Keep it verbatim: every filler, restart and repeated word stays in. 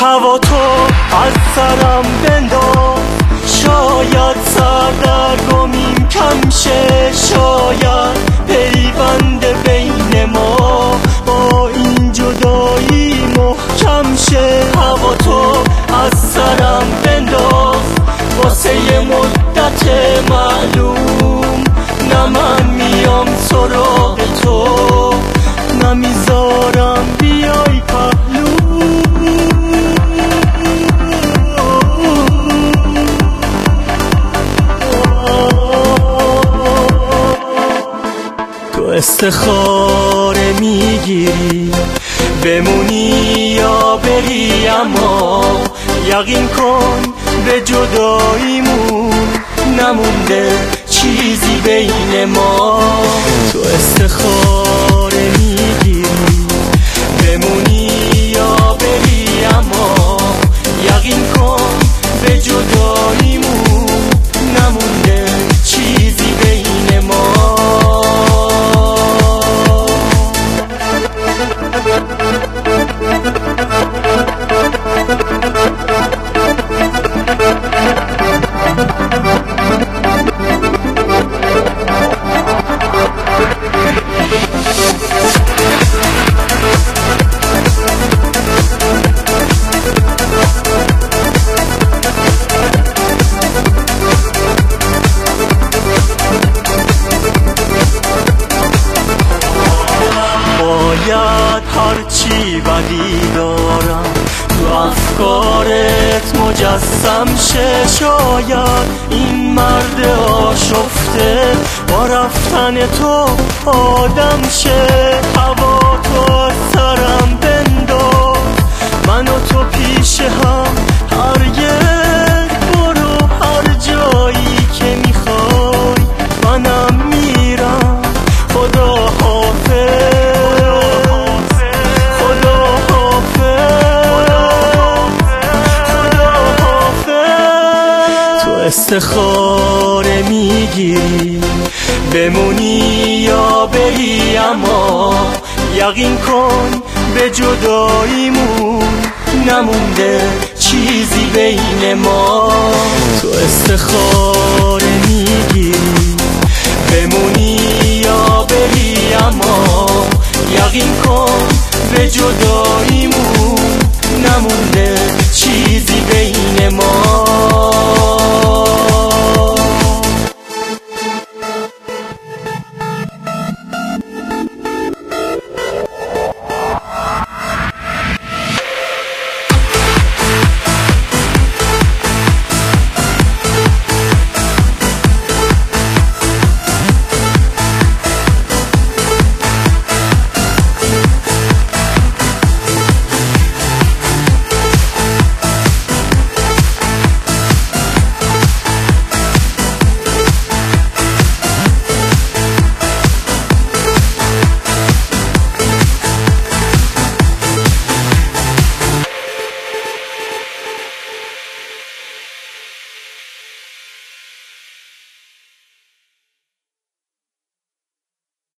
هوا تو از سرم بنداز، شاید سردرگمیم کم شه، شاید پیوند بین ما با این جدایی محکم شه. هوا تو از سرم بنداز واسه یه مدت معلوم، نه من میام سراغ تو نمیذارم بیای پهلو. تو استخاره میگیری بمونی یا بری، اما یقین کن به جداییمون نمونده چیزی بین ما. تو استخاره میگیری بمونی یا بری، اما یقین کن به جداییمون نمونده چیزی بین ما. باید هرچی بدی دارم تو افکارت مجسم شه، شاید این مرد آشفته با رفتن تو آدم شه. هوا تو از سرم بنداز، من و تو پیش هم هرگز برو، هر جایی که میخوای منم میرم. خدا حافظ، استخاره میگیری بمونی یا بری، اما یقین کن به جداییمون نمونده چیزی بین ما. تو استخاره میگیری بمونی یا بری، اما یقین کن به جداییمون نمونده